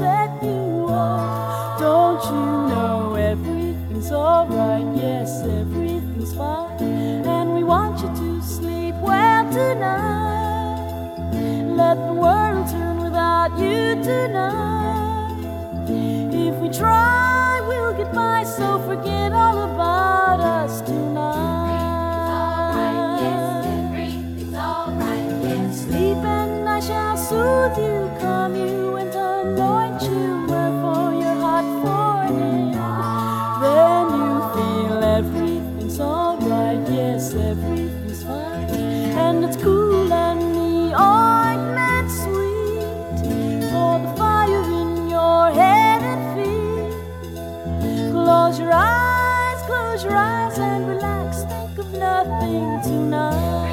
upset you are. Don't you know everything's alright? Yes, everything's fine, and we want you to sleep well tonight. Let the world turn without you tonight. If we try, we'll get by, so forget all about us tonight. Everything's alright, yes. Sleep and I shall soothe you, calm you, and anoint you for your hot forehead. Then you feel everything's alright, yes, everything's fine, and it's cool and the ointment sweet for the fire in your head and feet. Close your eyes and relax, think of nothing tonight.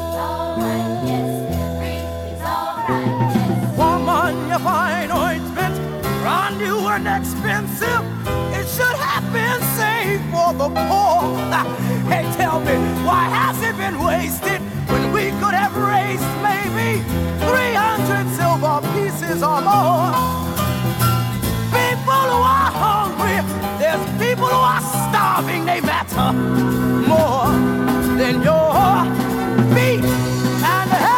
Woman, your fine ointment, brand new and expensive. It should have been saved for the poor. Hey, tell me, why has it been wasted when we could have raised maybe 300 silver pieces or more? People who are hungry, there's people who are starving, they matter more than your beat and hair.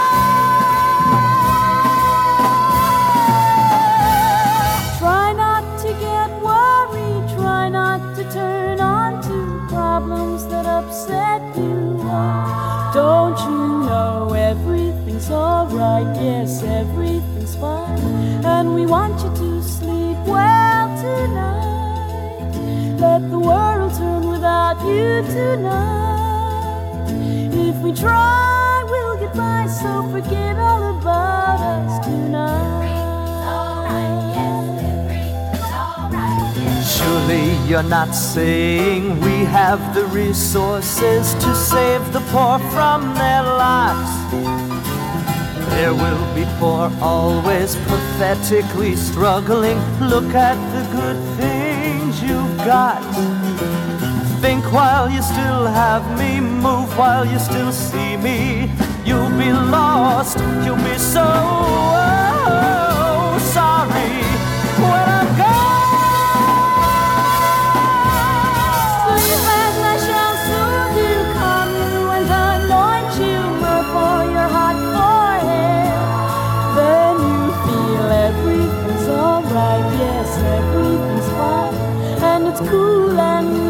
Try not to get worried, try not to turn on to problems that upset you. Don't you know everything's alright? Yes, everything's fine, and we want you to sleep well tonight. Let the world turn without you tonight. If we try, we'll get by, so forget all about us tonight. Surely you're not saying we have the resources to save the poor from their lives. There will be poor always pathetically struggling. Look at the good things you've got. Think while you still have me, move while you still see me. You'll be lost, you'll be so sorry when I'm gone. Sleep and I shall soothe you, calm you, and anoint you for your hot forehead. Then you feel everything's alright, yes, everything's fine, and it's cool and